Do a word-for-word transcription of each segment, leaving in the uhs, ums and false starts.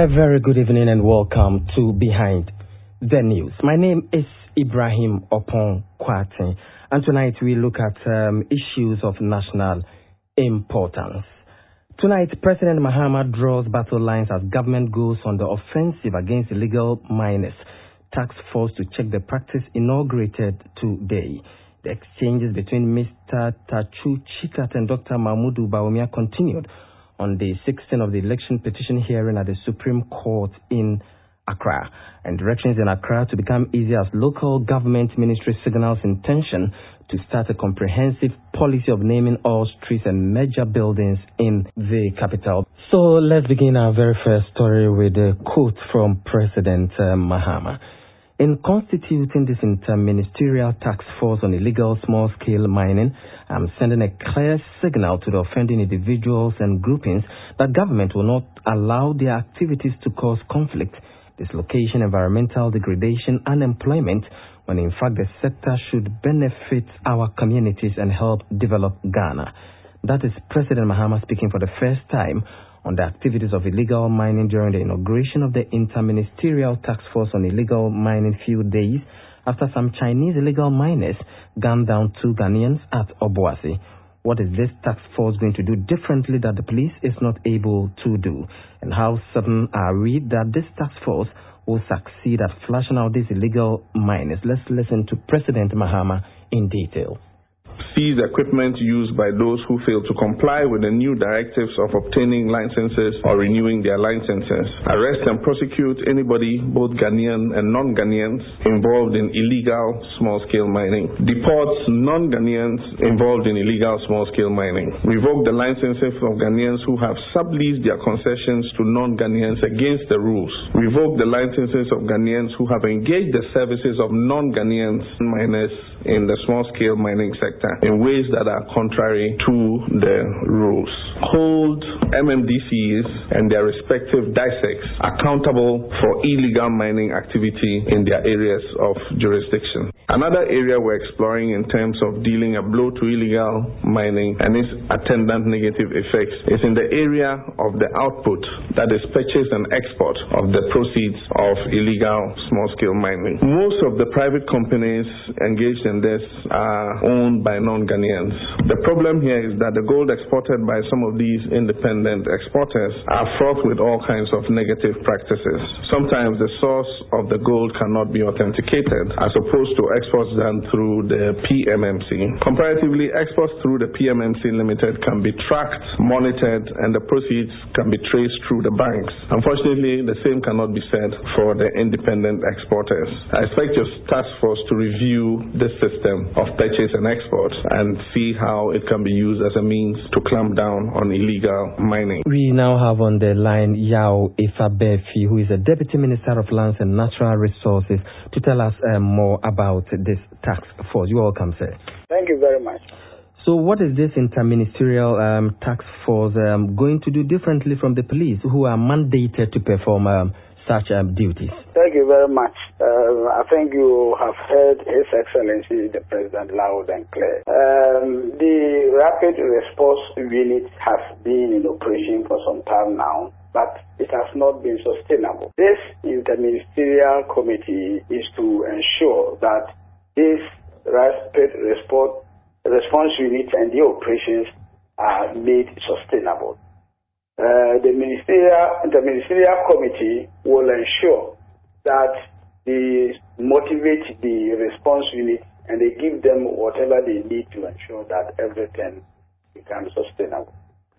A very good evening and welcome to Behind the News. My name is Ibrahim Opon Kwate, and tonight we look at um, issues of national importance. Tonight, President Mahama draws battle lines as government goes on the offensive against illegal miners. Task force to check the practice inaugurated today. The exchanges between Mister Tachu Chikat and Doctor Mahmoud Bawumia continued on the sixteenth of the election petition hearing at the Supreme Court in Accra, and directions in Accra to become easier as local government ministry signals intention to start a comprehensive policy of naming all streets and major buildings in the capital. So let's begin our very first story with a quote from President uh, Mahama. In constituting this interministerial task force on illegal small-scale mining, I'm sending a clear signal to the offending individuals and groupings that government will not allow their activities to cause conflict, dislocation, environmental degradation, unemployment, when in fact the sector should benefit our communities and help develop Ghana. That is President Mahama speaking for the first time on the activities of illegal mining during the inauguration of the Interministerial Task Force on Illegal Mining few days after some Chinese illegal miners gunned down two Ghanaians at Obuasi. What is this task force going to do differently that the police is not able to do? And how certain are we that this task force will succeed at flashing out these illegal miners? Let's listen to President Mahama in detail. Seize equipment used by those who fail to comply with the new directives of obtaining licenses or renewing their licenses. Arrest and prosecute anybody, both Ghanaian and non-Ghanaians, involved in illegal small-scale mining. Deport non-Ghanaians involved in illegal small-scale mining. Revoke the licenses of Ghanaians who have subleased their concessions to non-Ghanaians against the rules. Revoke the licenses of Ghanaians who have engaged the services of non-Ghanaians miners in the small-scale mining sector in ways that are contrary to the rules. Hold M M D Cs and their respective D I S E Cs accountable for illegal mining activity in their areas of jurisdiction. Another area we're exploring in terms of dealing a blow to illegal mining and its attendant negative effects is in the area of the output, that is purchase and export of the proceeds of illegal small-scale mining. Most of the private companies engaged in this are owned by non-Ghanaians. The problem here is that the gold exported by some of these independent exporters are fraught with all kinds of negative practices. Sometimes the source of the gold cannot be authenticated as opposed to exports done through the P M M C. Comparatively, exports through the P M M C Limited can be tracked, monitored, and the proceeds can be traced through the banks. Unfortunately, the same cannot be said for the independent exporters. I expect your task force to review this system of purchase and export and see how it can be used as a means to clamp down on illegal mining. We now have on the line Yao Ifabefi, who is a Deputy Minister of Lands and Natural Resources, to tell us um, more about this task force. You're welcome, sir. Thank you very much. So what is this interministerial um, task force um, going to do differently from the police who are mandated to perform um, such um, duties? Thank you very much. Uh, I think you have heard His Excellency the President loud and clear. Um, the Rapid Response Unit has been in operation for some time now, but it has not been sustainable. This interministerial committee is to ensure that this Rapid Response, response Unit and the operations are made sustainable. Uh, the ministerial, the ministerial committee will ensure that they motivate the response unit and they give them whatever they need to ensure that everything becomes sustainable.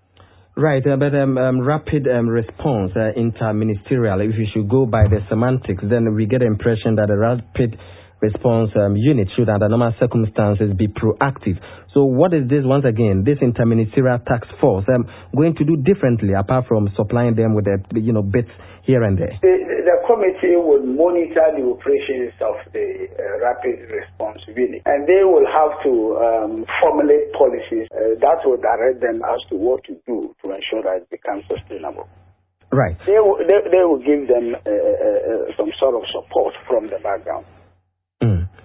Right, uh, but um, um, rapid um, response, uh, interministerial, if you should go by the semantics, then we get the impression that the rapid response um, unit should, under normal circumstances, be proactive. So what is this, once again, this interministerial task force um, going to do differently apart from supplying them with the, you know, bits here and there? The, the committee will monitor the operations of the uh, rapid response unit, and they will have to um, formulate policies uh, that will direct them as to what to do to ensure that it becomes sustainable. Right. They will, they, they will give them uh, uh, some sort of support from the background. Mm.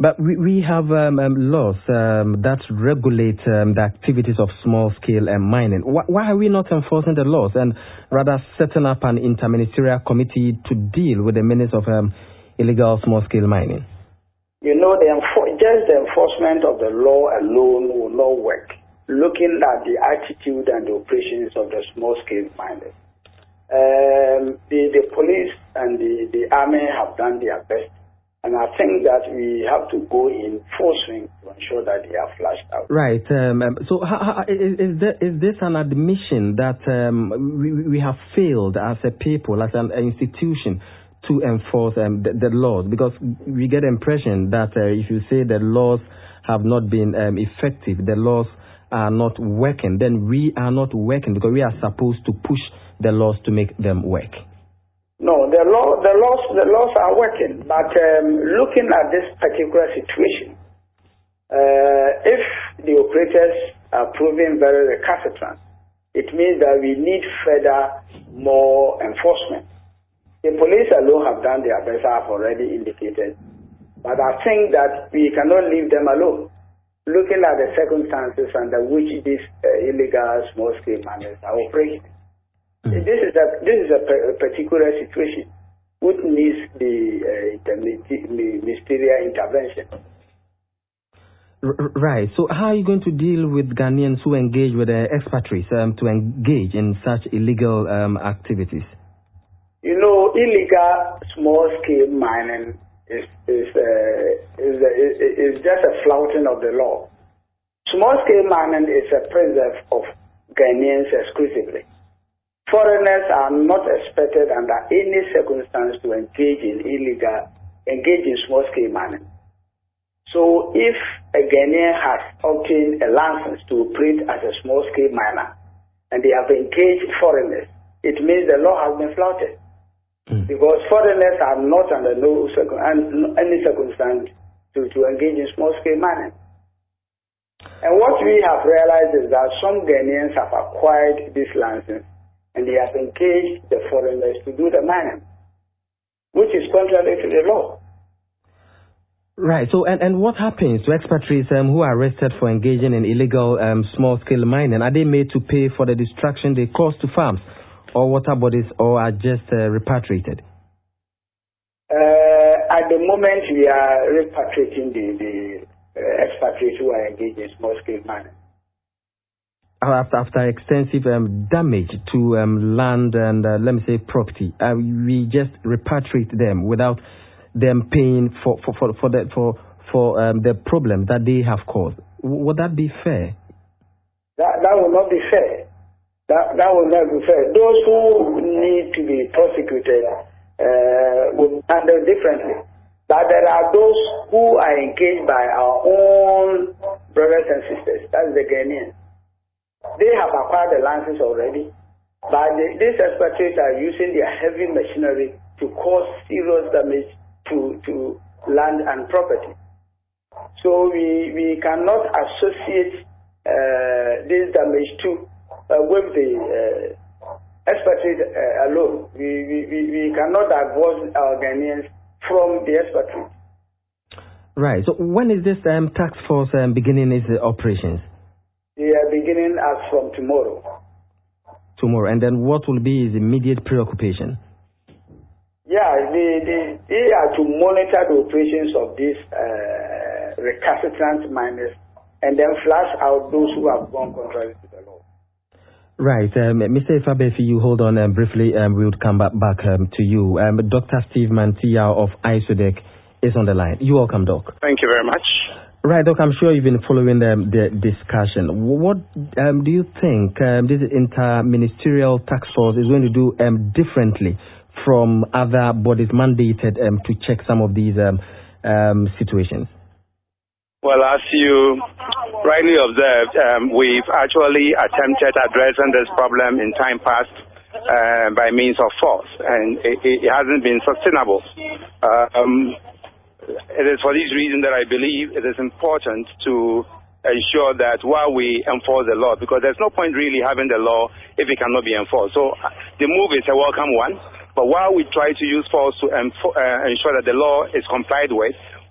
But we, we have um, um, laws um, that regulate um, the activities of small-scale um, mining. Why, why are we not enforcing the laws and rather setting up an interministerial committee to deal with the menace of um, illegal small-scale mining? You know, the enfor- just the enforcement of the law alone will not work. Looking at the attitude and the operations of the small-scale miners, um, the, the police and the, the army have done their best. And I think that we have to go in full swing to ensure that they are flushed out. Right. Um, um, so how, how, is, is, there, is this an admission that um, we, we have failed as a people, as an institution, to enforce um, the, the laws? Because we get the impression that uh, if you say the laws have not been um, effective, the laws are not working, then we are not working because we are supposed to push the laws to make them work. No, the law, the laws, the laws are working. But um, looking at this particular situation, uh, if the operators are proving very recalcitrant, it means that we need further more enforcement. The police alone have done their best, I have already indicated. But I think that we cannot leave them alone. Looking at the circumstances under which these uh, illegal small-scale miners are operating. Mm. This is a this is a, a particular situation which needs the uh, ministerial intervention. R- right. So how are you going to deal with Ghanaians who engage with the uh, expatriates um, to engage in such illegal um, activities? You know, illegal small-scale mining is is uh, is, uh, is just a flouting of the law. Small-scale mining is a preserve of Ghanaians exclusively. Foreigners are not expected under any circumstance to engage in illegal, engage in small-scale mining. So if a Ghanaian has obtained a license to operate as a small-scale miner and they have engaged foreigners, it means the law has been flouted. Mm. Because foreigners are not under no circum- any circumstance to, to engage in small-scale mining. And what we have realized is that some Ghanaians have acquired this license and they have engaged the foreigners to do the mining, which is contrary to the law. Right. So, and, and what happens to expatriates um, who are arrested for engaging in illegal um, small-scale mining? Are they made to pay for the destruction they cause to farms or water bodies, or are just uh, repatriated? Uh, at the moment, we are repatriating the, the uh, expatriates who are engaged in small-scale mining. After, after extensive um, damage to um, land and, uh, let me say, property, uh, we just repatriate them without them paying for for for, for the for for um, the problem that they have caused. W- would that be fair? That that will not be fair. That that will not be fair. Those who need to be prosecuted uh, will be handled differently. But there are those who are engaged by our own brothers and sisters. That's the Ghanaians. They have acquired the license already, but the, these expatriates are using their heavy machinery to cause serious damage to, to land and property. So we, we cannot associate uh, this damage to uh, with the uh, expatriates uh, alone. We, we, we cannot divorce our Ghanaians from the expatriates. Right. So when is this um, task force um, beginning its uh, operations? They are beginning as from tomorrow. Tomorrow. And then what will be his immediate preoccupation? Yeah, they, they, they are to monitor the operations of these uh, recalcitrant miners and then flush out those who have gone contrary to the law. Right. Um, Mister Ifabe, if you hold on um, briefly, um, we would come back, back um, to you. Um, Doctor Steve Mantia of ISODEC is on the line. You're welcome, Doc. Thank you very much. Right, Doc, I'm sure you've been following um, the discussion. What um, do you think um, this inter-ministerial task force is going to do um, differently from other bodies mandated um, to check some of these um, um, situations? Well, as you rightly observed, um, we've actually attempted addressing this problem in time past uh, by means of force, and it, it hasn't been sustainable. Uh, um, It is for this reason that I believe it is important to ensure that while we enforce the law, because there's no point really having the law if it cannot be enforced. So the move is a welcome one, but while we try to use force to enfo- uh, ensure that the law is complied with,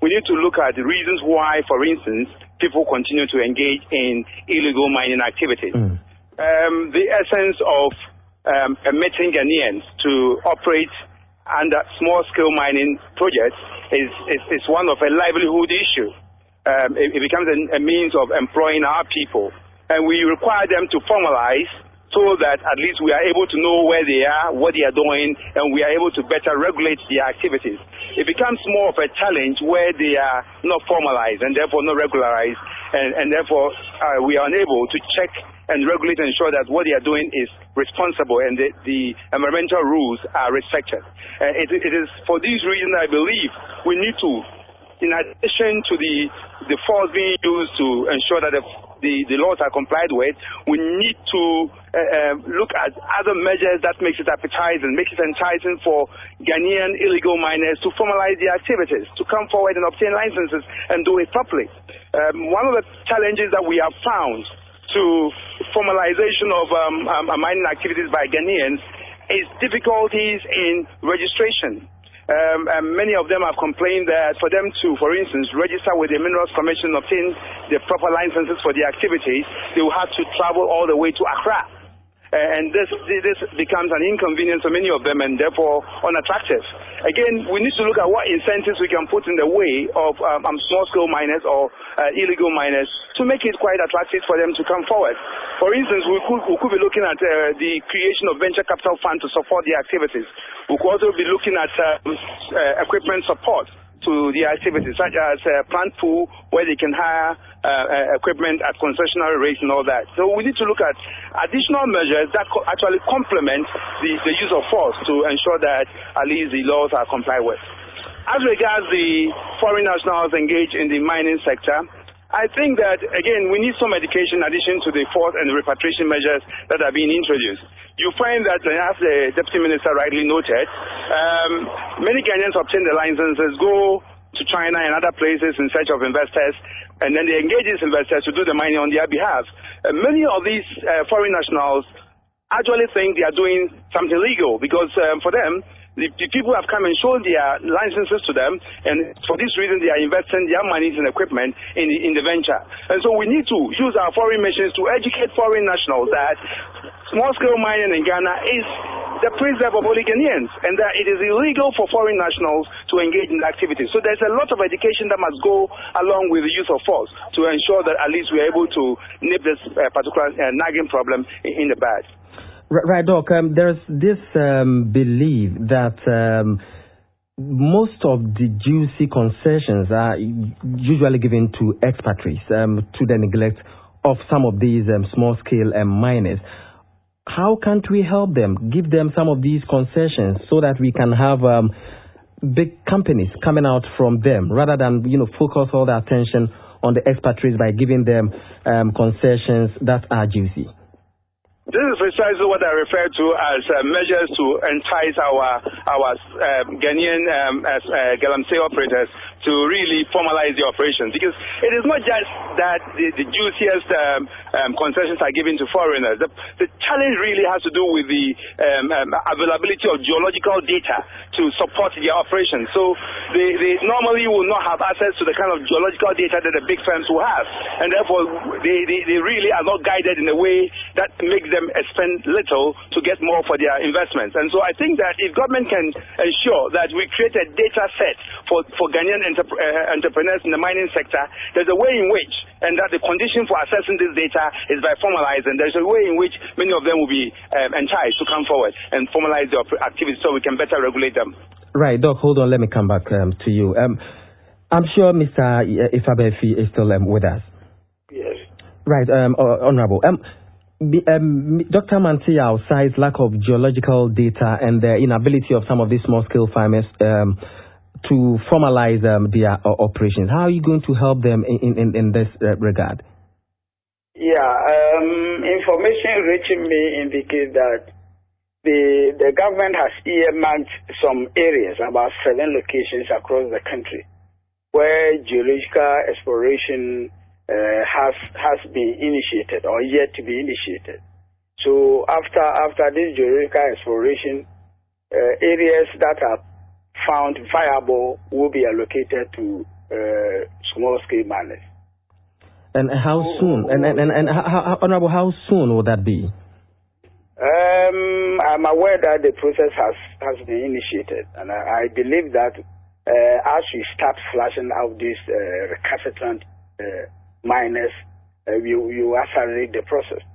we need to look at the reasons why, for instance, people continue to engage in illegal mining activities. Mm. Um, the essence of um, permitting Ghanaians to operate under small-scale mining projects is, is, is one of a livelihood issue. Um, it, it becomes a, a means of employing our people, and we require them to formalize so that at least we are able to know where they are, what they are doing, and we are able to better regulate their activities. It becomes more of a challenge where they are not formalized and therefore not regularized, and, and therefore uh, we are unable to check and regulate and ensure that what they are doing is responsible and the, the environmental rules are respected. Uh, it, it is for these reasons I believe we need to, in addition to the, the force being used to ensure that the The, the laws are complied with, we need to uh, uh, look at other measures that makes it appetizing, makes it enticing for Ghanaian illegal miners to formalize their activities, to come forward and obtain licenses and do it properly. Um, one of the challenges that we have found to formalization of um, um, mining activities by Ghanaians is difficulties in registration. Um, and many of them have complained that for them to, for instance, register with the Minerals Commission, obtain the proper licenses for the activities, they will have to travel all the way to Accra. Uh, and this this becomes an inconvenience for many of them and therefore unattractive. Again, we need to look at what incentives we can put in the way of um, um, small-scale miners or uh, illegal miners to make it quite attractive for them to come forward. For instance, we could, we could be looking at uh, the creation of venture capital funds to support the activities. We could also be looking at uh, uh, equipment support to the activities, such as a plant pool where they can hire uh, uh, equipment at concessionary rates and all that. So we need to look at additional measures that co actually complement the, the use of force to ensure that at least the laws are complied with. As regards the foreign nationals engaged in the mining sector, I think that, again, we need some education in addition to the force and the repatriation measures that are being introduced. You find that, as the Deputy Minister rightly noted, um, many Ghanaians obtain the licenses, go to China and other places in search of investors, and then they engage these investors to do the mining on their behalf. Uh, many of these uh, foreign nationals actually think they are doing something legal because um, for them, The, the people have come and shown their licenses to them, and for this reason they are investing their monies in equipment in the, in the venture. And so we need to use our foreign missions to educate foreign nationals that small-scale mining in Ghana is the preserve of only Ghanaians, and that it is illegal for foreign nationals to engage in activities. So there's a lot of education that must go along with the use of force to ensure that at least we are able to nip this uh, particular uh, nagging problem in, in the bud. Right, Doc. Um, there's this um, belief that um, most of the juicy concessions are usually given to expatriates um, to the neglect of some of these um, small-scale um, miners. How can't we help them, give them some of these concessions so that we can have um, big companies coming out from them rather than, you know, focus all the attention on the expatriates by giving them um, concessions that are juicy? This is precisely what I refer to as uh, measures to entice our our uh, Ghanaian um, as uh, Galamsey operators to really formalize the operations, because it is not just that the, the juiciest um, um, concessions are given to foreigners. The, the challenge really has to do with the um, um, availability of geological data to support their operations. So they, they normally will not have access to the kind of geological data that the big firms will have, and therefore they, they, they really are not guided in a way that makes them spend little to get more for their investments. And so I think that if government can ensure that we create a data set for, for Ghanaian entrep uh, entrepreneurs in the mining sector, there's a way in which, and that the condition for accessing this data is by formalizing, there's a way in which many of them will be um, enticed to come forward and formalize their activities so we can better regulate them. Right, Doc, hold on, let me come back um, to you. Um, I'm sure Mister Ifabefi is still um, with us. Yes. Right, um, Honorable. Um, Um, Doctor Mantia cites lack of geological data and the inability of some of these small-scale farmers um, to formalize um, their uh, operations. How are you going to help them in, in, in this uh, regard? Yeah, um, information reaching me indicates that the, the government has earmarked some areas, about seven locations across the country, where geological exploration Uh, has has been initiated or yet to be initiated. So after after this geological exploration, uh, areas that are found viable will be allocated to uh, small-scale miners. And how oh, soon? And and and, and how, how, Honorable, how soon will that be? Um, I'm aware that the process has, has been initiated, and I, I believe that uh, as we start flashing out these uh, recalcitrant uh, miners, uh, we will accelerate the process.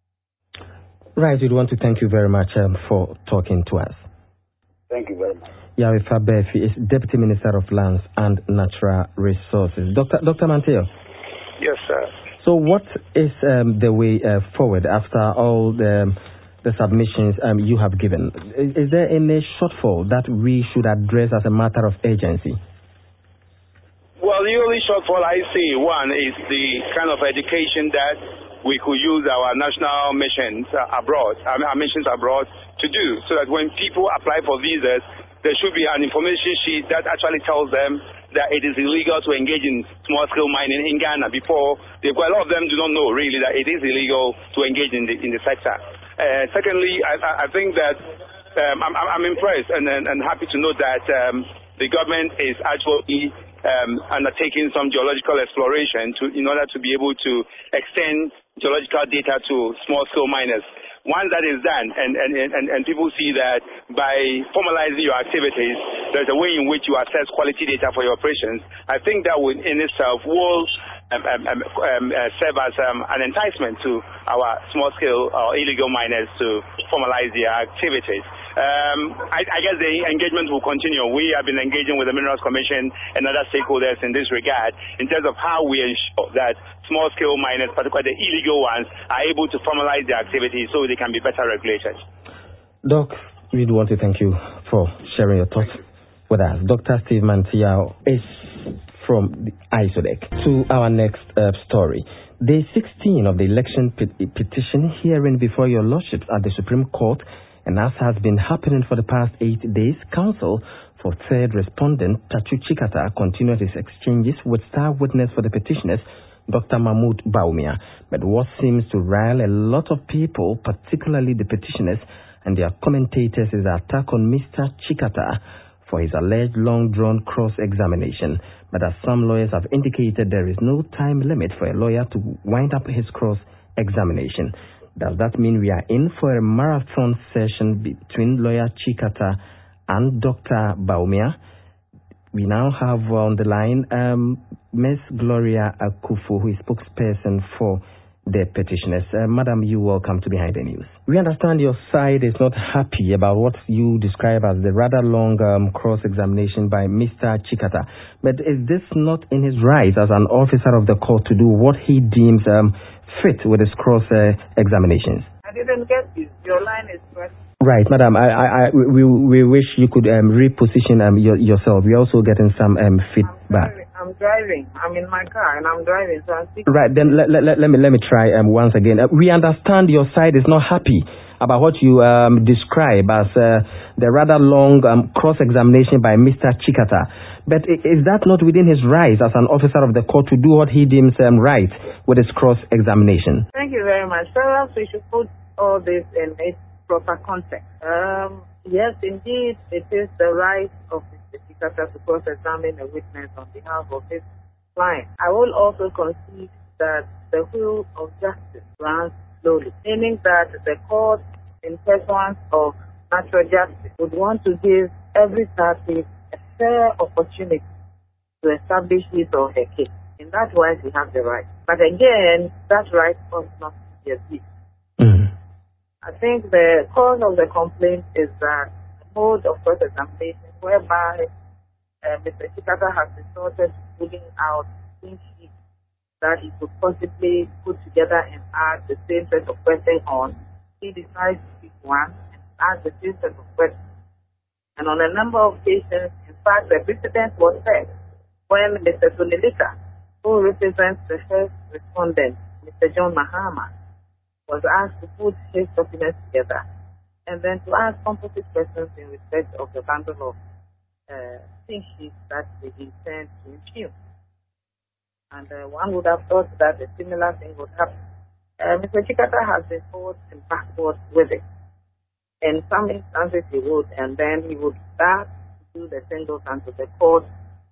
Right, we'd want to thank you very much um, for talking to us. Thank you very much. Yari Fabefi is Deputy Minister of Lands and Natural Resources. Doctor Doctor Manteo. Yes, sir. So what is um, the way uh, forward after all the, the submissions um, you have given? Is, is there any shortfall that we should address as a matter of urgency? Well, the only shortfall I see, one, is the kind of education that we could use our national missions uh, abroad, our missions abroad to do, so that when people apply for visas, there should be an information sheet that actually tells them that it is illegal to engage in small-scale mining in Ghana. Before, they, well, a lot of them do not know really that it is illegal to engage in the in the sector. Uh, secondly, I, I think that um, I'm, I'm impressed and, and, and happy to know that um, the government is actually um, undertaking some geological exploration to, in order to be able to extend geological data to small-scale miners. Once that is done, and, and, and, and people see that by formalizing your activities, there's a way in which you assess quality data for your operations, I think that would in itself will um, um, um, uh, serve as um, an enticement to our small-scale or illegal miners to formalize their activities. Um, I, I guess the engagement will continue. We have been engaging with the Minerals Commission and other stakeholders in this regard in terms of how we ensure that small-scale miners, particularly the illegal ones, are able to formalize their activities so they can be better regulated. Doc, we do want to thank you for sharing your thoughts with us. Doctor Steve Mantiao is from the ISODEC. To our next uh, story. Day sixteen of the election pet- petition hearing before your lordships at the Supreme Court, and as has been happening for the past eight days, counsel for third respondent Tachu Chikata continued his exchanges with star witness for the petitioners, Doctor Mahmoud Bawumia. But what seems to rile a lot of people, particularly the petitioners and their commentators, is the attack on Mister Chikata for his alleged long-drawn cross-examination. But as some lawyers have indicated, there is no time limit for a lawyer to wind up his cross-examination. Does that mean we are in for a marathon session between lawyer Chikata and Doctor Bawumia? We now have on the line um, Miz Gloria Akufo, who is spokesperson for the petitioners. Uh, Madam, you welcome to Behind the News. We understand your side is not happy about what you describe as the rather long um, cross-examination by Mister Chikata. But is this not in his rights as an officer of the court to do what he deems um, fit with his cross-examinations? Uh, I didn't get you. Your line is correct. Right, Madam. I, I, I, we, we wish you could um, reposition um, your, yourself. We're also getting some um, feedback. I'm driving. I'm in my car and I'm driving, so I'm speaking. Right, then let, let, let me let me try um, once again. Uh, we understand your side is not happy about what you um, describe as uh, the rather long um, cross-examination by Mister Chikata. But is that not within his rights as an officer of the court to do what he deems um, right with his cross-examination? Thank you very much. Perhaps we should put all this in its proper context. Um, yes, indeed, it is the right of Mister Chikata to cross-examine a witness on behalf of his client. I will also concede that the wheel of justice runs slowly, meaning that the court, in pursuance of natural justice, would want to give every party a fair opportunity to establish his or her case. In that way, we have the right. But again, that right must not be abused. Mm. I think the cause of the complaint is that the mode of cross-examination whereby uh, Mister Chikata has resorted to pulling out clean sheets that he could possibly put together and add the same set of questions on. He decides to pick one and add the same set of questions. And on a number of occasions, in fact, the precedent was set when Mister Sunilika, who represents the first respondent, Mister John Mahama, was asked to put his documents together and then to ask composite questions in respect of the bundle of uh, thing sheets that they intend to impugn. And uh, one would have thought that a similar thing would happen. Uh, Mister Chikata has been forward and backward with it. In some instances he would, and then he would start to do the singles unto the court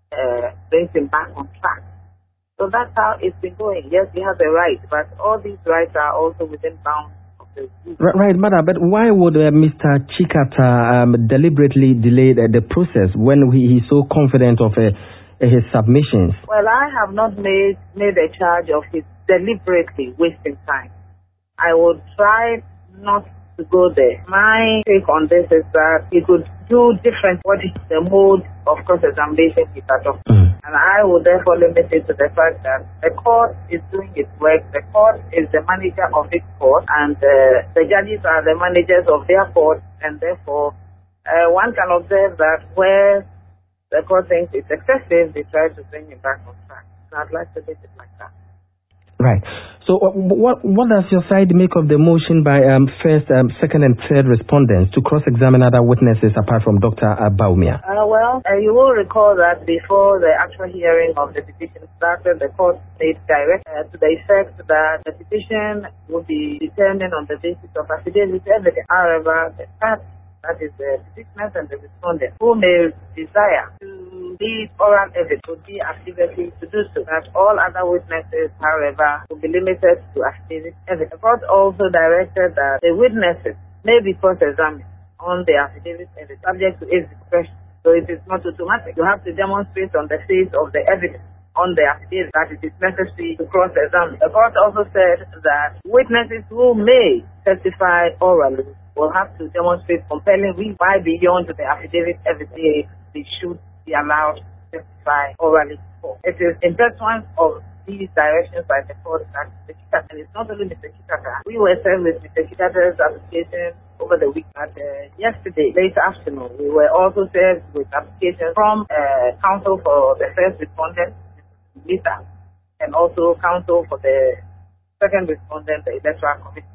uh, brings him back on track. So that's how it's been going. Yes, he has a right, but all these rights are also within bounds of the rule. Right, madam, but why would uh, Mister Chikata um, deliberately delay the, the process when he, he's so confident of uh, his submissions? Well, I have not made, made a charge of his deliberately wasting time. I would try not to go there. My take on this is that he could do different what is the mode of cross-examination he's adopting. Mm. And I would therefore limit it to the fact that the court is doing its work. The court is the manager of its court, and uh, the judges are the managers of their court, and therefore uh, one can observe that where the court thinks it's excessive, they try to bring him back on track. And I'd like to leave it like that. Right. So uh, what what does your side make of the motion by um, first, um, second and third respondents to cross-examine other witnesses apart from Doctor Bawumia? Uh, well, uh, you will recall that before the actual hearing of the petition started, the court made direct uh, to the effect that the petition would be determined on the basis of affidavit evidence. However, the fact that is the petitioners and the respondent who may desire to lead oral evidence would be at liberty to do so. That all other witnesses, however, will be limited to affidavit evidence. The court also directed that the witnesses may be cross-examined on the affidavit evidence subject to its discretion. So it is not automatic. You have to demonstrate on the face of the evidence on the affidavit that it is necessary to cross-examine. The court also said that witnesses who may testify orally will have to demonstrate compelling reason why beyond the affidavit evidence they should be allowed to testify orally for. It is in pursuance of these directions by the court that Mister Chikata, and it's not only Mister Chikata, we were served with Mister Chikata's application over the week. At uh, yesterday, late afternoon, we were also served with applications from uh, counsel for the first respondent, Mister and also counsel for the second respondent, the electoral commission,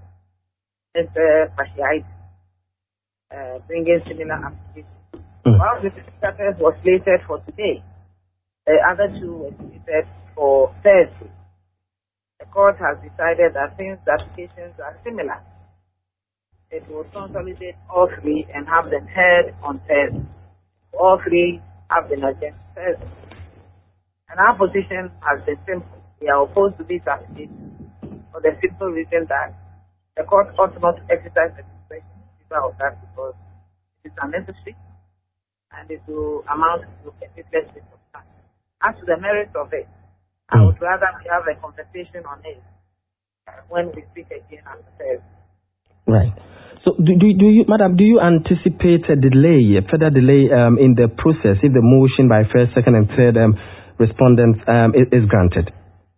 Mister Pashiaid, uh, bringing similar applications. Mm. One of the Chikata's was slated for today. The other two were slated for Thursday. The court has decided that since the applications are similar, it will consolidate all three and have them heard on Thursday. All three have been adjourned Thursday. And our position has been simple. We are opposed to these applications for the simple reason that the court ought not to exercise the discretion of that because it is unnecessary and it will amount to a needless waste of time. As to the merits of it, I would rather we have a conversation on it when we speak again after Thursday. Right. So, do, do, do you, Madam, do you anticipate a delay, a further delay um, in the process if the motion by first, second, and third um, respondents um, is, is granted?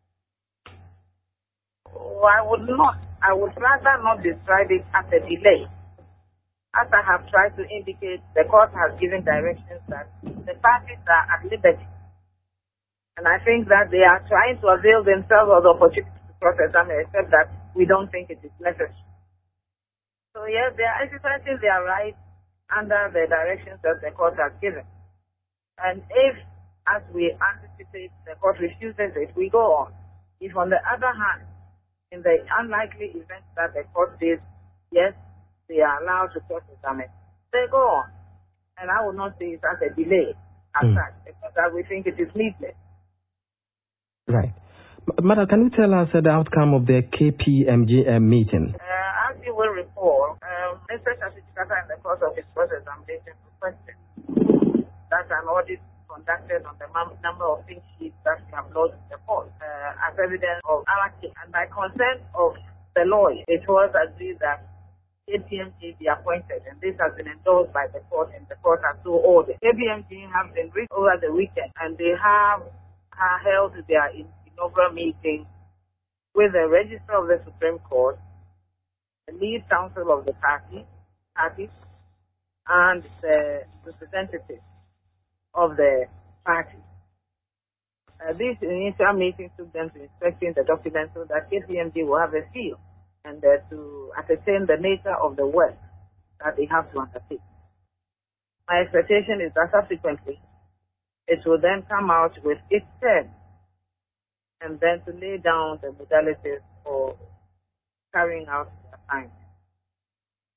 Oh, I would not. I would rather not describe it as a delay. As I have tried to indicate, the court has given directions that the parties are at liberty. And I think that they are trying to avail themselves of the opportunity to cross-examine, except that we don't think it is necessary. So yes, they are exercising their rights under the directions that the court has given. And if, as we anticipate, the court refuses it, we go on. If on the other hand, in the unlikely event that the court says, yes, they are allowed to cross-examine, they go on. And I would not say it as a delay, as mm. such, because we think it is needless. Right. Madam, can you tell us uh, the outcome of the K P M G M meeting? Uh, as you will recall, um, Mister Chikata in the course of his cross-examination requested that an audit conducted on the number of things sheets that we have lodged in the court uh, as evidence of our case. And by consent of the lawyer, it was agreed that K P M G be appointed, and this has been endorsed by the court, and the court has so ordered. K P M G have been briefed over the weekend, and they have uh, held their inaugural meeting with the Registrar of the Supreme Court, the lead counsel of the party, party and the representative of the party. Uh, these initial meetings took them to inspecting the documents so that K P M G will have a feel and uh, to ascertain the nature of the work that they have to undertake. My expectation is that subsequently it will then come out with its terms and then to lay down the modalities for carrying out the assignment.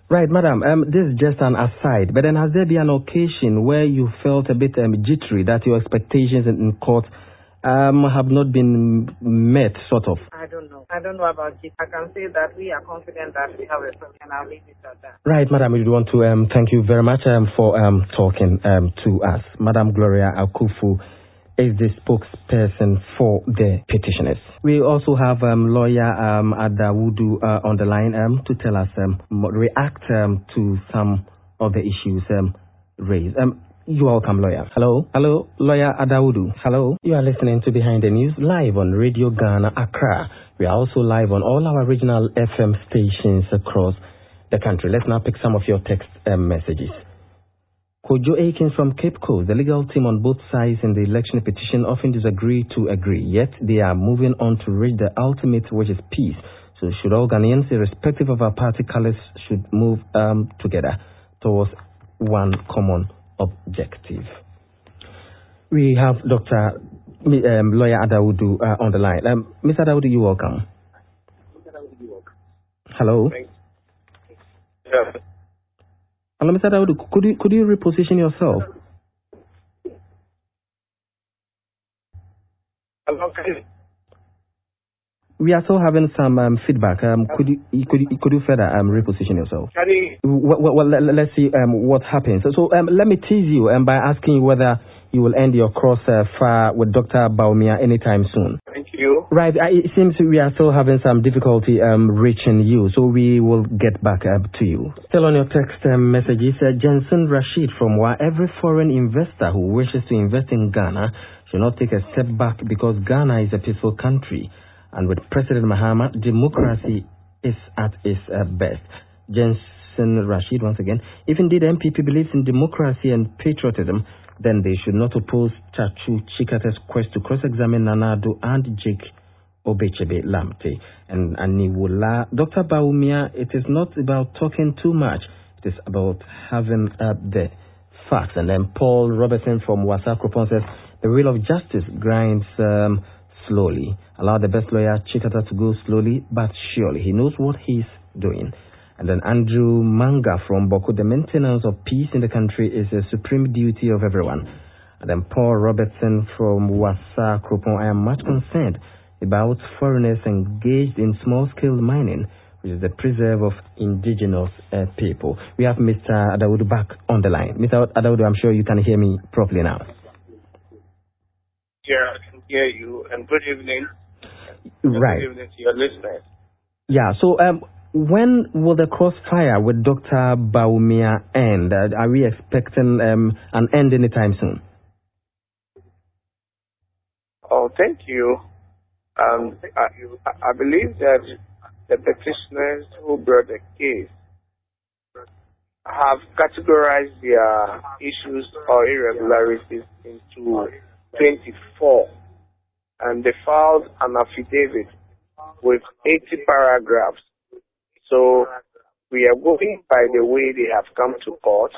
Right, madam. Um, this is just an aside, but then has there been an occasion where you felt a bit um, jittery that your expectations in, in court um, have not been met, sort of? I don't know. I don't know about it. I can say that we are confident that we have a solution, and I'll leave it at that. Right, madam. We want to um, thank you very much um, for um, talking um, to us. Madam Gloria Akufu is the spokesperson for the petitioners. We also have um, lawyer um, Adawudu uh, on the line um, to tell us, um, react um, to some of the issues um, raised. Um, you're welcome, lawyer. Hello? Hello, lawyer Adawudu. Hello? You are listening to Behind the News live on Radio Ghana, Accra. We are also live on all our regional F M stations across the country. Let's now pick some of your text um, messages. Kojo Aikins from Cape Coast, the legal team on both sides in the election petition often disagree to agree, yet they are moving on to reach the ultimate, which is peace. So should all Ghanaians, irrespective of our party colors, should move um, together towards one common objective. We have Doctor Um, Lawyer Adawudu uh, on the line. Um, Mister Adawudu, you're welcome. Hello? Yeah. Hello, Mister Adawudu, could you, could you reposition yourself? Okay. We are still having some um, feedback. Um, could you could you, could you further um, reposition yourself? Can you? Well, well, well let, let's see um, what happens. So, so um, let me tease you um, by asking you whether you will end your cross uh, fire with Doctor Bawumia anytime soon. Thank you. Right. I, it seems we are still having some difficulty um, reaching you, so we will get back uh, to you. Still on your text um, messages, uh, Jensen Rashid from Wa. Every foreign investor who wishes to invest in Ghana should not take a step back because Ghana is a peaceful country. And with President Mahama, democracy is at its uh, best. Jensen Rashid, once again, if indeed M P P believes in democracy and patriotism, then they should not oppose Chachu Chikata's quest to cross-examine Nanado and Jake Obechebe Lamte. And Aniwula, Doctor Bawumia, it is not about talking too much. It is about having uh, the facts. And then Paul Robertson from Wassa Kropon says, the wheel of justice grinds um, slowly. Allow the best lawyer, Chikata, to go slowly but surely. He knows what he's doing. And then Andrew Manga from Boko, the maintenance of peace in the country is a supreme duty of everyone. And then Paul Robertson from Wassa Kropon, I am much concerned about foreigners engaged in small-scale mining, which is the preserve of indigenous uh, people. We have Mister Adawudu back on the line. Mister Adawudu, I'm sure you can hear me properly now. Yeah, I can hear you. And good evening. Right. Good evening to your listeners. Yeah, so um, when will the crossfire with Doctor Bawumia end? Uh, are we expecting um, an end anytime soon? Oh, thank you. Um, I, I believe that the petitioners who brought the case have categorized their issues or irregularities into twenty-four, and they filed an affidavit with eighty paragraphs. So we are going by the way they have come to court,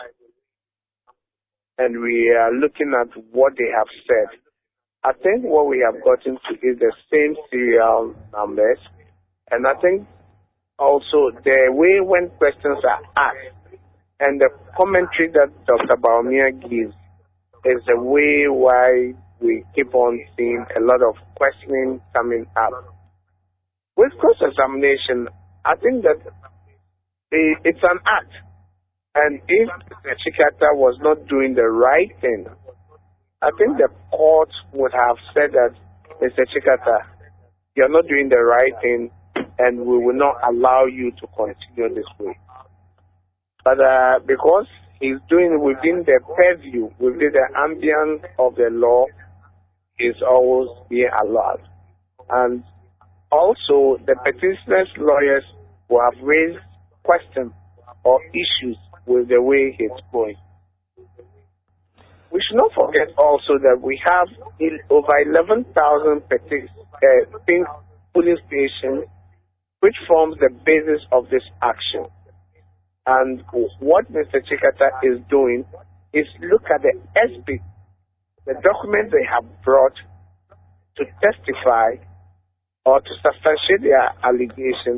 and we are looking at what they have said. I think what we have gotten to is the same serial numbers, and I think also the way when questions are asked and the commentary that Doctor Bawumia gives is the way why we keep on seeing a lot of questioning coming up. With cross-examination, I think that it's an act, and if Mister Chikata was not doing the right thing, I think the court would have said that, Mister Chikata, you're not doing the right thing, and we will not allow you to continue this way. But uh, because he's doing within the purview, within the ambience of the law, he's always being allowed. And also, the petitioner's lawyers will have raised questions or issues with the way he's going. We should not forget also that we have over eleven thousand uh, pink polling stations, which forms the basis of this action. And what Mister Chikata is doing is look at the S P, the document they have brought to testify or to substantiate their allegation,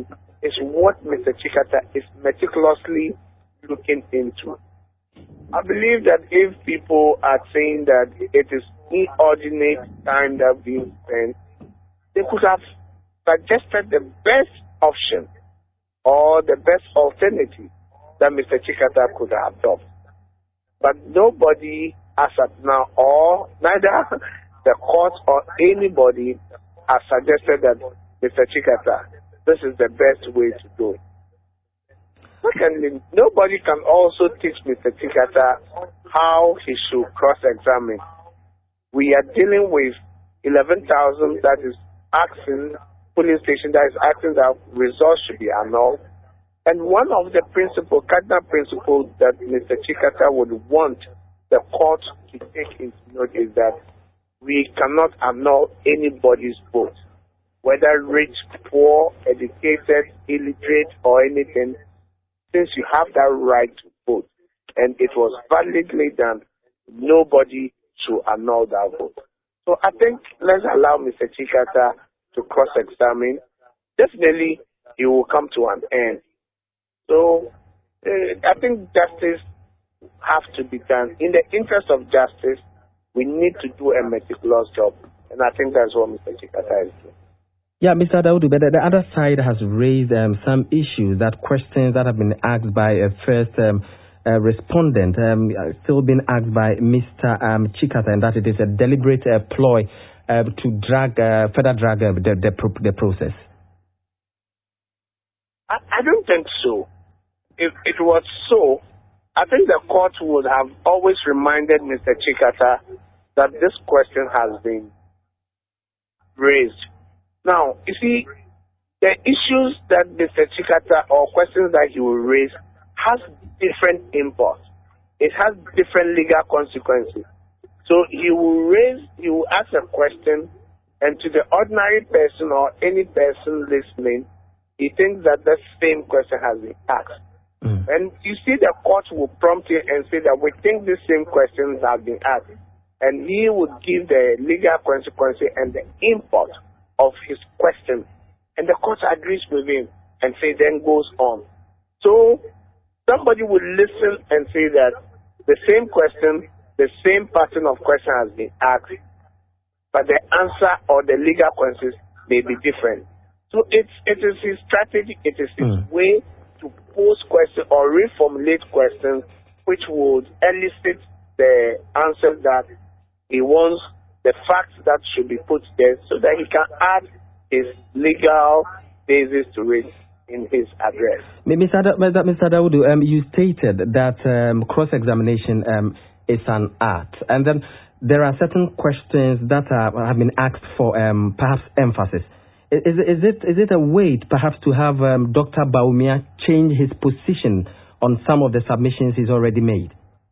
is what Mister Chikata is meticulously looking into. I believe that if people are saying that it is inordinate time that being spent, they could have suggested the best option or the best alternative that Mister Chikata could have adopted. But nobody as of now, or neither the court or anybody has suggested that Mister Chikata, this is the best way to do it. Secondly, nobody can also teach Mister Chikata how he should cross-examine. We are dealing with eleven thousand that is asking, police station that is asking that results should be annulled. And one of the principles, cardinal principles that Mister Chikata would want the court to take into note is that we cannot annul anybody's vote, whether rich, poor, educated, illiterate, or anything. Since you have that right to vote, and it was validly done, nobody should annul that vote. So I think let's allow Mister Chikata to cross-examine. Definitely, he will come to an end. So uh, I think justice has to be done. In the interest of justice, we need to do a meticulous job, and I think that's what Mister Chikata is doing. Yeah, Mister Daudu, but the other side has raised um, some issues, that questions that have been asked by a first um, uh, respondent, um, still been asked by Mister Um, Chikata, and that it is a deliberate uh, ploy uh, to drag, uh, further drag uh, the, the, pro- the process. I, I don't think so. If it was so, I think the court would have always reminded Mister Chikata that this question has been raised. Now, you see, the issues that Mister Chikata or questions that he will raise has different imports. It has different legal consequences. So he will raise, he will ask a question, and to the ordinary person or any person listening, he thinks that the same question has been asked. Mm. And you see, the court will prompt him and say that we think the same questions have been asked. And he would give the legal consequences and the import of his question, and the court agrees with him and say then goes on. So somebody will listen and say that the same question, the same pattern of question has been asked, but the answer or the legal consequences may be different. So it's it is his strategy, it is his mm. way to pose questions or reformulate questions which would elicit the answer that he wants, the facts that should be put there, so that he can add his legal basis to it in his address. Mister Da- Mister Daudu, um, you stated that um, cross-examination um, is an art, and then there are certain questions that are, have been asked for um, perhaps emphasis. Is, is it is it a way perhaps to have um, Doctor Bawumia change his position on some of the submissions he's already made?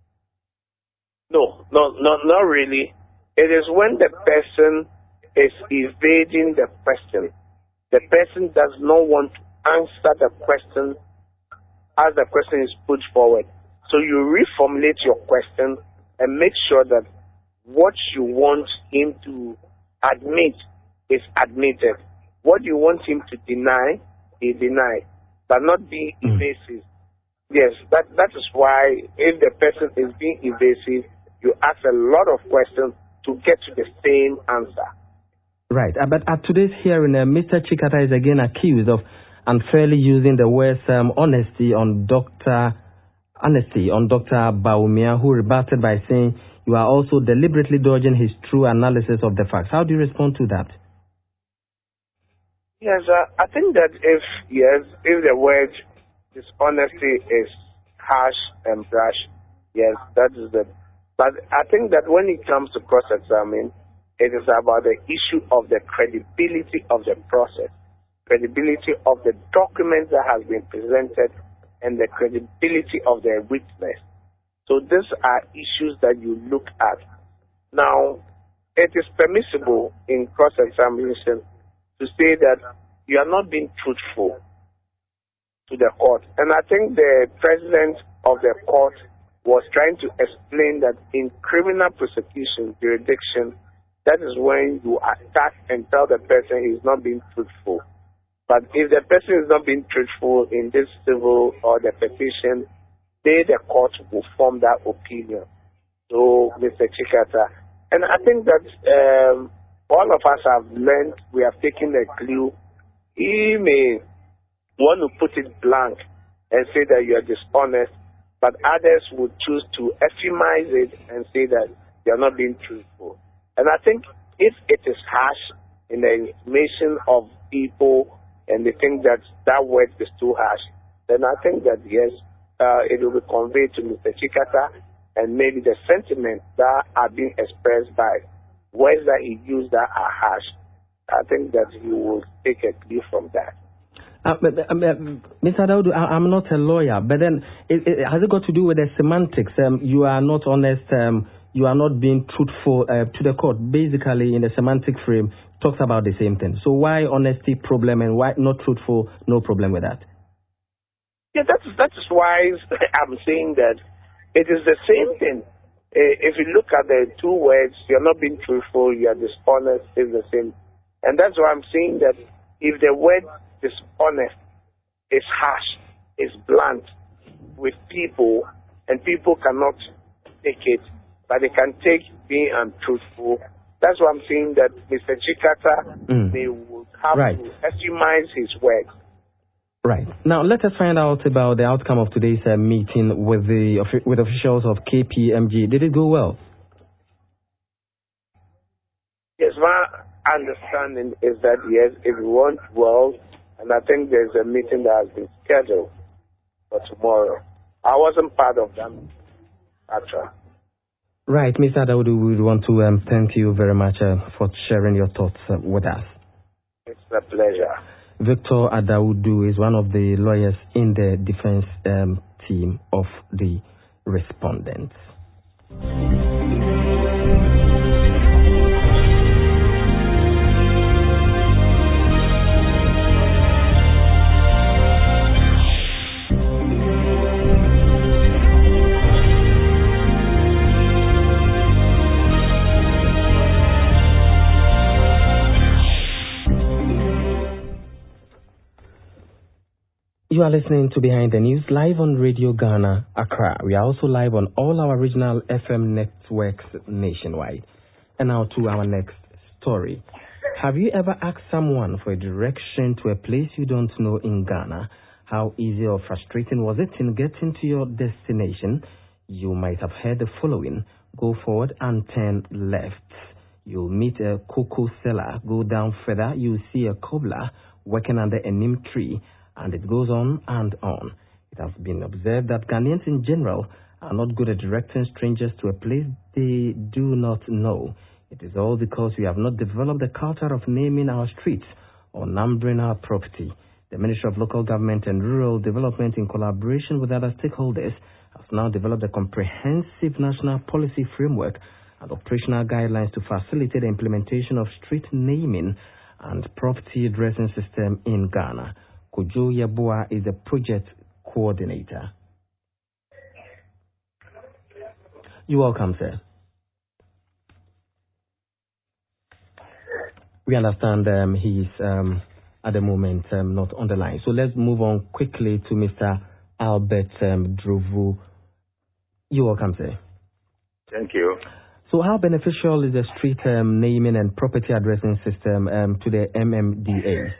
No, no, no, not really. It is when the person is evading the question. The person does not want to answer the question as the question is put forward. So you reformulate your question and make sure that what you want him to admit is admitted. What you want him to deny, he denies, but not be mm. evasive. Yes, that that is why if the person is being evasive, you ask a lot of questions to get to the same answer. Right, uh, but at today's hearing, uh, Mister Chikata is again accused of unfairly using the words um, honesty on Doctor Honesty on Doctor Bawumia, who rebutted by saying you are also deliberately dodging his true analysis of the facts. How do you respond to that? Yes, uh, I think that if yes, if the word dishonesty is harsh and brash, yes, that is the. But I think that when it comes to cross-examine, it is about the issue of the credibility of the process, credibility of the document that has been presented, and the credibility of the witness. So these are issues that you look at. Now, it is permissible in cross-examination to say that you are not being truthful to the court. And I think the president of the court was trying to explain that in criminal prosecution jurisdiction, that is when you attack and tell the person he is not being truthful. But if the person is not being truthful in this civil or the petition, they, the court, will form that opinion. So, Mister Chikata, and I think that um, all of us have learned, we have taken a clue. He may want to put it blank and say that you are dishonest, but others would choose to ephemize it and say that you are not being truthful. And I think if it is harsh in the information of people and they think that that word is too harsh, then I think that yes, uh, it will be conveyed to Mister Chikata, and maybe the sentiments that are being expressed by words that he used that are harsh, I think that he will take a clue from that. Uh, but, uh, Mister Daudu, I, I'm not a lawyer, but then it, it, has it got to do with the semantics? Um, you are not honest, um, you are not being truthful uh, to the court. Basically, in the semantic frame, talks about the same thing. So why honesty problem and why not truthful, no problem with that? Yeah, that's, that's why I'm saying that it is the same thing. If you look at the two words, you're not being truthful, you're dishonest, it's the same. And that's why I'm saying that if the word dishonest is harsh, is blunt with people, and people cannot take it, but they can take being untruthful, that's why I'm saying that Mister Chikata, mm. they would have right. to ephemize his words. Right. Now, let us find out about the outcome of today's uh, meeting with the with officials of K P M G. Did it go well? Yes, my understanding is that, yes, it went well, and I think there's a meeting that has been scheduled for tomorrow. I wasn't part of that, actually. Right. Mister Daudu, we want to um, thank you very much uh, for sharing your thoughts uh, with us. It's a pleasure. Victor Adaudu is one of the lawyers in the defense um, team of the respondents. You are listening to Behind the News live on Radio Ghana, Accra. We are also live on all our regional F M networks nationwide. And now to our next story. Have you ever asked someone for a direction to a place you don't know in Ghana? How easy or frustrating was it in getting to your destination? You might have heard the following. Go forward and turn left. You'll meet a cocoa seller. Go down further. You'll see a cobbler working under a neem tree. And it goes on and on. It has been observed that Ghanaians in general are not good at directing strangers to a place they do not know. It is all because we have not developed the culture of naming our streets or numbering our property. The Ministry of Local Government and Rural Development, in collaboration with other stakeholders, has now developed a comprehensive national policy framework and operational guidelines to facilitate the implementation of street naming and property addressing system in Ghana. Kojo Yabua is the project coordinator. You're welcome, sir. We understand um, he's um, at the moment um, not on the line. So let's move on quickly to Mister Albert um, Drovu. You're welcome, sir. Thank you. So how beneficial is the street um, naming and property addressing system um, to the M M D A?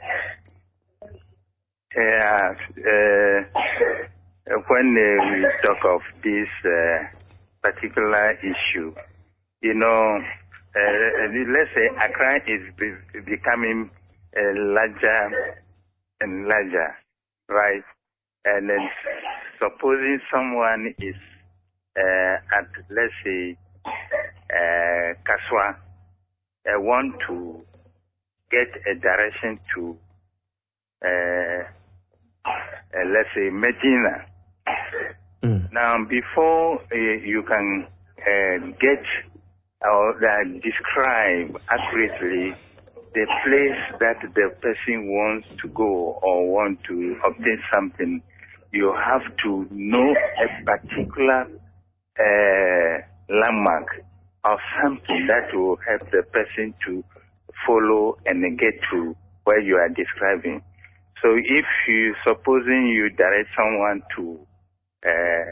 Yeah, uh, when uh, we talk of this uh, particular issue, you know, uh, let's say Accra is be- becoming uh, larger and larger, right? And then supposing someone is uh, at, let's say, uh, Kaswa, uh, want to get a direction to Uh, uh, let's say Medina. Mm. Now, before uh, you can uh, get or uh, describe accurately the place that the person wants to go or want to obtain something, you have to know a particular uh, landmark or something that will help the person to follow and get to where you are describing. So if you, supposing you direct someone to uh,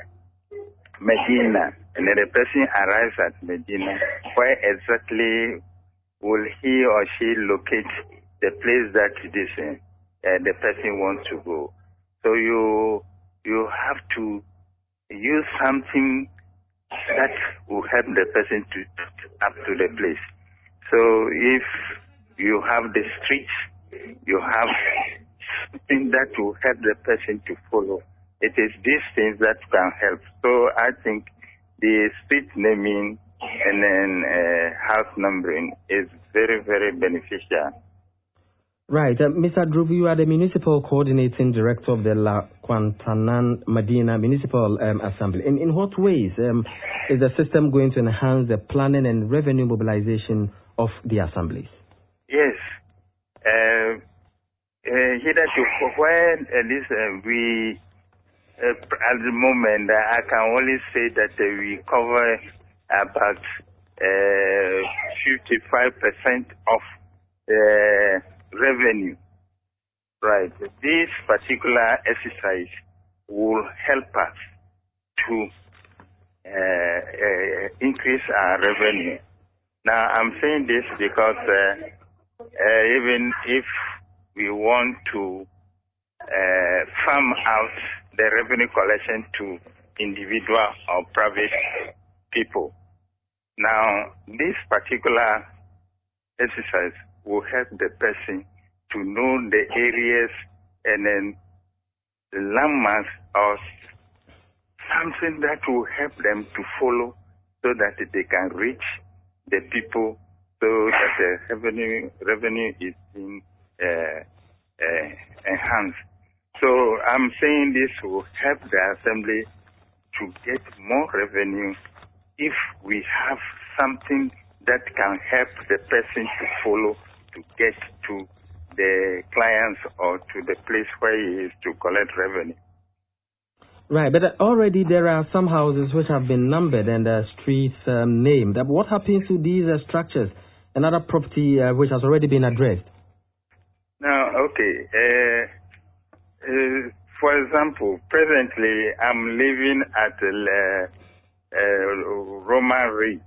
Medina, and then the person arrives at Medina, where exactly will he or she locate the place that this, uh, the person wants to go? So you you have to use something that will help the person to up to the place. So if you have the streets, you have something that will help the person to follow. It is these things that can help. So I think the street naming and then uh, house numbering is very, very beneficial. Right. Uh, Mister Adruvu, you are the Municipal Coordinating Director of the La Quantanan Medina Municipal um, Assembly. In, in what ways um, is the system going to enhance the planning and revenue mobilization of the assemblies? Yes. Uh, uh, hitherto, when uh, this, uh, we, uh, at the moment, uh, I can only say that uh, we cover about uh, fifty-five percent of the revenue. Right. This particular exercise will help us to uh, uh, increase our revenue. Now, I'm saying this because uh, uh, even if we want to uh, farm out the revenue collection to individual or private people, now this particular exercise will help the person to know the areas and then the landmarks or something that will help them to follow so that they can reach the people so that the revenue, revenue is being uh, uh, enhanced. So I'm saying this will help the assembly to get more revenue if we have something that can help the person to follow to get to the clients or to the place where he is to collect revenue. Right, but already there are some houses which have been numbered and the streets um, named. What happens to these uh, structures? Another property uh, which has already been addressed? Now, okay. Uh, uh, for example, presently I'm living at uh, uh, Roman Ridge.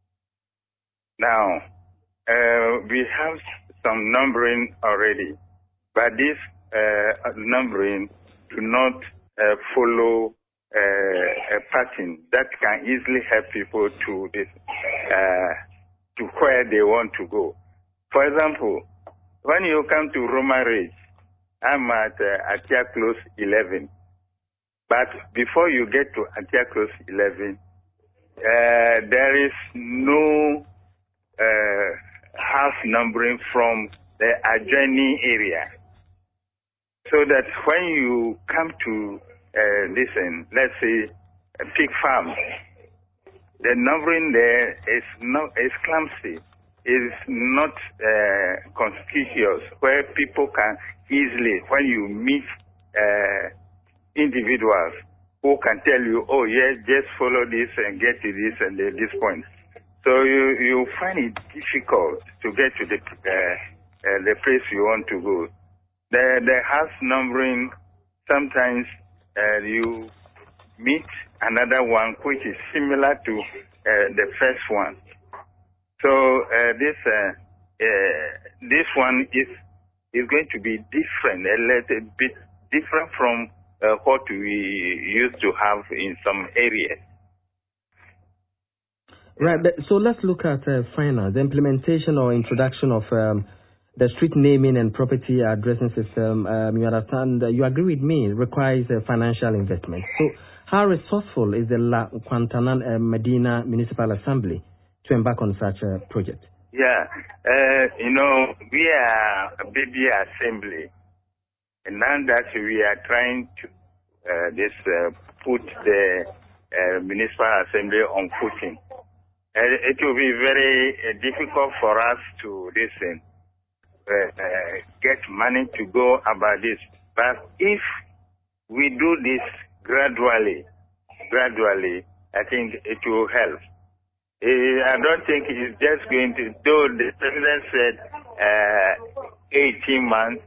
Now, uh, we have some numbering already, but this uh, numbering do not uh, follow uh, a pattern that can easily help people to this, uh, to where they want to go. For example, when you come to Roman Ridge, I'm at uh, Atia Close eleven, but before you get to Atia Close eleven, uh, there is no Uh, house numbering from the adjoining area, so that when you come to uh, listen, let's say a pig farm, the numbering there is not is clumsy, is not uh, conspicuous, where people can easily, when you meet uh, individuals who can tell you, oh yeah, just follow this and get to this and uh, this point. So you, you find it difficult to get to the uh, uh, the place you want to go. The the house numbering, sometimes uh, you meet another one which is similar to uh, the first one. So uh, this uh, uh, this one is is going to be different, a little bit different from uh, what we used to have in some areas. Right, but so let's look at uh, finance, the implementation or introduction of um, the street naming and property addressing system. Um, you understand, uh, you agree with me, requires uh, financial investment. So how resourceful is the La Quantanan uh, Medina Municipal Assembly to embark on such a project? Yeah, uh, you know, we are a baby assembly, and now that we are trying to uh, this uh, put the uh, municipal assembly on footing. Uh, it will be very uh, difficult for us to listen, uh, uh, get money to go about this. But if we do this gradually, gradually, I think it will help. Uh, I don't think it's just going to, though the president said uh, eighteen months,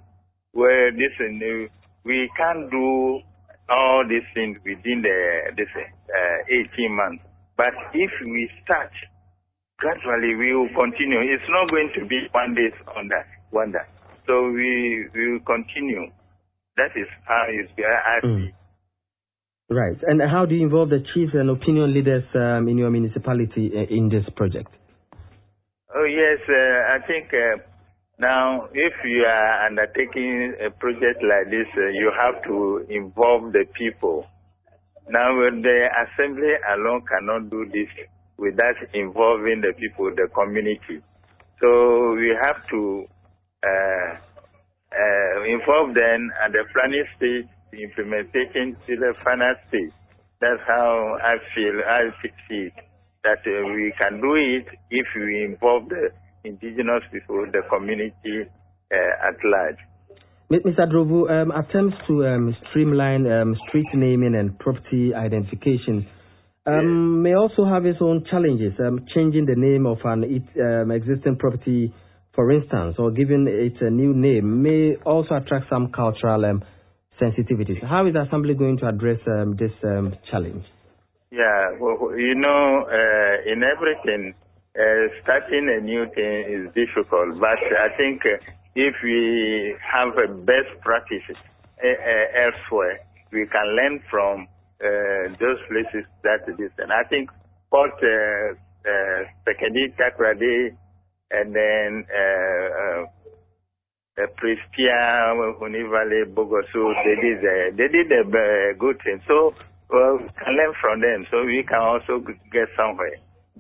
where this uh, we can't do all these things within the this uh, eighteen months. But if we start gradually, we will continue. It's not going to be one day wonder, wonder. So we we will continue. That is how it's I Mm. see. Right. And how do you involve the chiefs and opinion leaders um, in your municipality uh, in this project? Oh yes, uh, I think uh, now if you are undertaking a project like this, uh, you have to involve the people. Now the assembly alone cannot do this without involving the people, the community. So we have to uh, uh, involve them at the planning stage, the implementation to the final stage. That's how I feel, I see it, that uh, we can do it if we involve the indigenous people, the community uh, at large. Mister Adrovu, um, attempts to um, streamline um, street naming and property identification um, may also have its own challenges. Um, changing the name of an it, um, existing property, for instance, or giving it a new name may also attract some cultural um, sensitivities. How is the Assembly going to address um, this um, challenge? Yeah, well, you know, uh, in everything, uh, starting a new thing is difficult, but I think uh, if we have a best practices uh, uh, elsewhere, we can learn from uh, those places that this. And I think Port uh, uh, Sekedi, Takrady, and then uh, uh, Prestia, Univale, Bogosu, they did uh, they did a uh, good thing. So well, we can learn from them, so we can also get somewhere.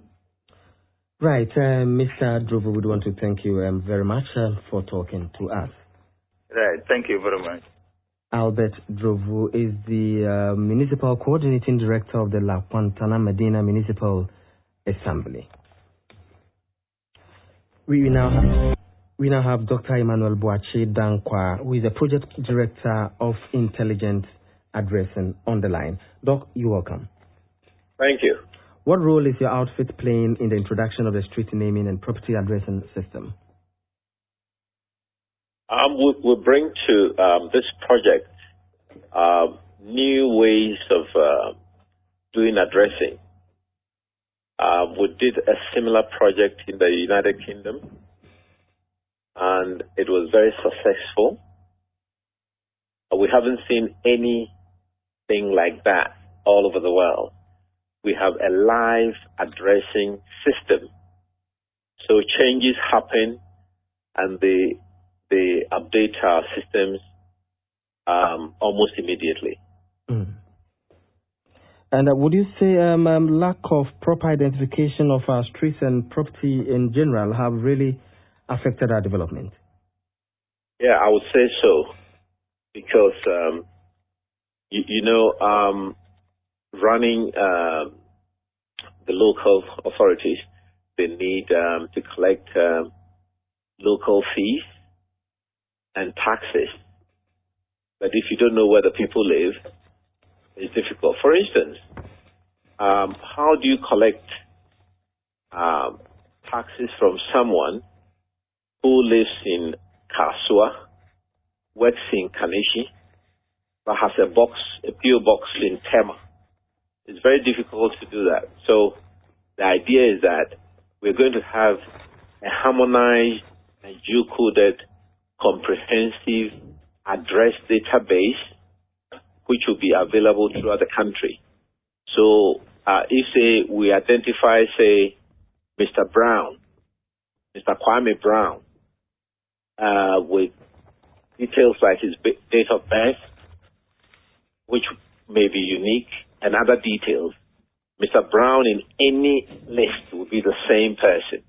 Right, uh, Mister Adrovu, we want to thank you um, very much uh, for talking to us. Right, thank you very much. Albert Drovu is the uh, Municipal Coordinating Director of the La Quantana Medina Municipal Assembly. We now have, we now have Doctor Emmanuel Boache Dankwa, who is the Project Director of Intelligent Addressing, on the line. Doc, you're welcome. Thank you. What role is your outfit playing in the introduction of the street naming and property addressing system? Um, we, we bring to um, this project uh, new ways of uh, doing addressing. Uh, we did a similar project in the United Kingdom, and it was very successful. Uh, we haven't seen anything like that all over the world. We have a live addressing system. So changes happen, and they, they update our systems um, almost immediately. Mm. And uh, would you say um, um, lack of proper identification of our streets and property in general have really affected our development? Yeah, I would say so, because um, you, you know, um, running uh, the local authorities, they need um, to collect um, local fees and taxes. But if you don't know where the people live, it's difficult. For instance, um, how do you collect um, taxes from someone who lives in Kasua, works in Kanishi, but has a box, a P O box in Tema? It's very difficult to do that. So the idea is that we're going to have a harmonized and geocoded, comprehensive address database which will be available throughout the country. So uh, if, say, we identify, say, Mister Brown, Mister Kwame Brown, uh, with details like his date of birth, which may be unique, and other details, Mister Brown in any list will be the same person.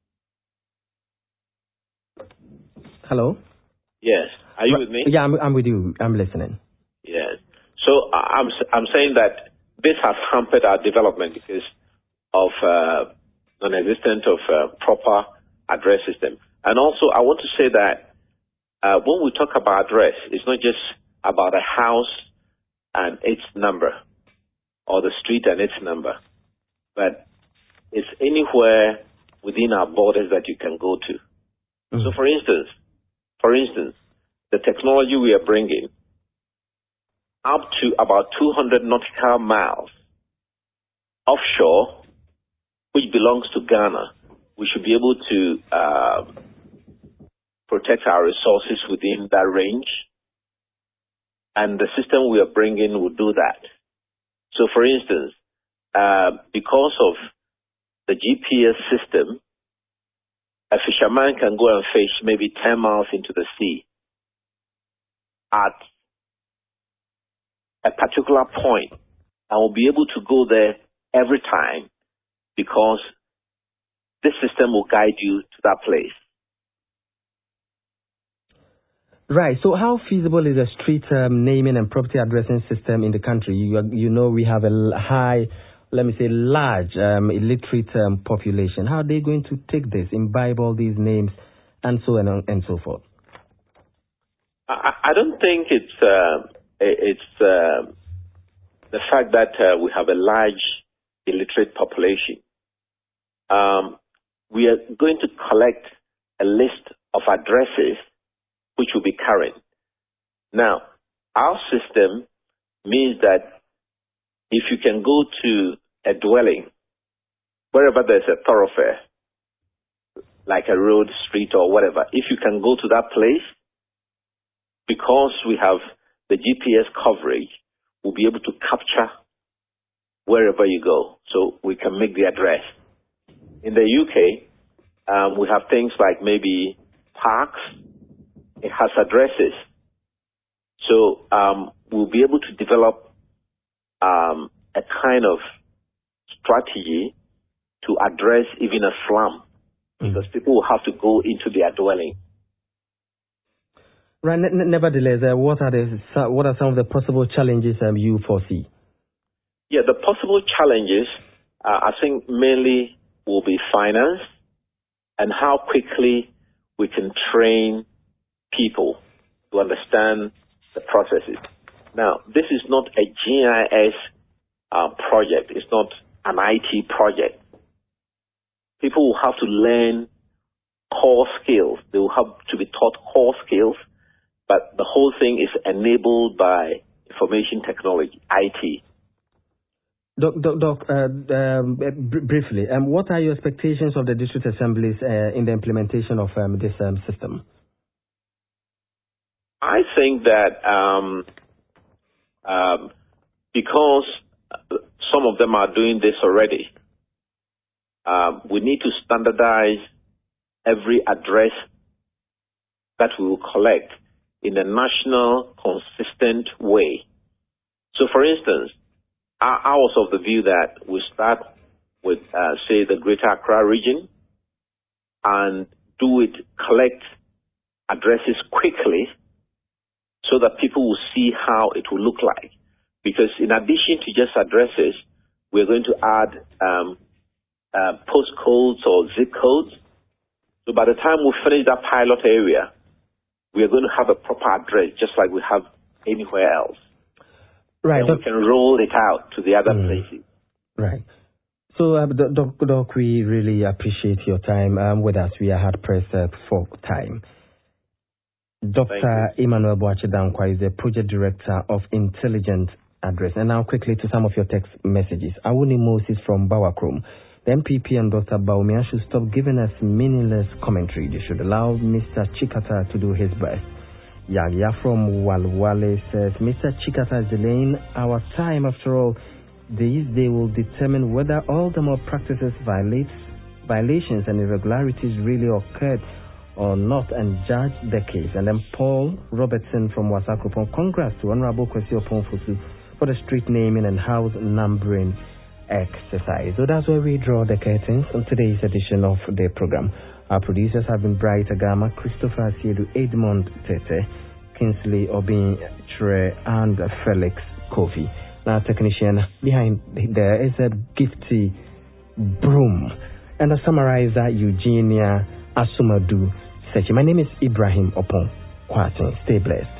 Hello? Yes. Are you Right. with me? Yeah, I'm, I'm with you. I'm listening. Yes. So uh, I'm I'm saying that this has hampered our development because of uh, non-existence of uh, proper address system. And also, I want to say that uh, when we talk about address, it's not just about a house and its number, or the street and its number, but it's anywhere within our borders that you can go to. Mm-hmm. So, for instance, for instance, the the technology we are bringing, up to about two hundred nautical miles offshore, which belongs to Ghana, we should be able to uh, protect our resources within that range. And the system we are bringing will do that. So, for instance, uh, because of the G P S system, a fisherman can go and fish maybe ten miles into the sea at a particular point and will be able to go there every time because this system will guide you to that place. Right. So how feasible is a street um, naming and property addressing system in the country? You, you know we have a high, let me say, large um, illiterate um, population. How are they going to take this, imbibe all these names, and so on and so forth? I, I don't think it's uh, it's uh, the fact that uh, we have a large illiterate population. Um, we are going to collect a list of addresses which will be current. Now, our system means that if you can go to a dwelling, wherever there's a thoroughfare, like a road, street, or whatever, if you can go to that place, because we have the G P S coverage, we'll be able to capture wherever you go, so we can make the address. In the U K, um, we have things like maybe parks. It has addresses. So um, we'll be able to develop um, a kind of strategy to address even a slum, mm-hmm. because people will have to go into their dwelling. Right. N- nevertheless, uh, what are the what are some of the possible challenges um, you foresee? Yeah, the possible challenges, uh, I think, mainly will be finance and how quickly we can train people to understand the processes. Now, this is not a G I S uh, project. It's not an I T project. People will have to learn core skills. They will have to be taught core skills, but the whole thing is enabled by information technology, I T. Doc, Doc, Doc uh, um, br- briefly, um, what are your expectations of the district assemblies uh, in the implementation of um, this um, system? I think that um, um, because some of them are doing this already, uh, we need to standardize every address that we will collect in a national, consistent way. So, for instance, I, I was of the view that we start with, uh, say, the Greater Accra region and do it, collect addresses quickly, so that people will see how it will look like. Because in addition to just addresses, we're going to add um, uh, postcodes or zip codes. So by the time we finish that pilot area, we are going to have a proper address, just like we have anywhere else. Right. And we can roll it out to the other mm, places. Right. So, uh, Doc, Doc, we really appreciate your time um, with us. We are hard pressed uh, for time. Doctor Emmanuel Boachidankwa is the Project Director of Intelligent Address. And now quickly to some of your text messages. Awuni Moses from Bawakrum. The M P P and Doctor Baumia should stop giving us meaningless commentary. They should allow Mister Chikata to do his best. Yagya from Walwale says, Mister Chikata is delaying our time. After all, these they will determine whether all the malpractices violates, violations and irregularities really occurred or not, and judge the case. And then Paul Robertson from Wasakopon, congrats to Honorable Kwesi Oponfosu for the street naming and house numbering exercise. So that's where we draw the curtains on today's edition of the program. Our producers have been Bright Agama, Christopher Asiedu, Edmond Tete, Kingsley Obin Tre, and Felix Kofi. Now, technician behind there is a Gifty Broom, and the summarizer Eugenia Asumadu. My name is Ibrahim Opon Kwatin. Stay blessed.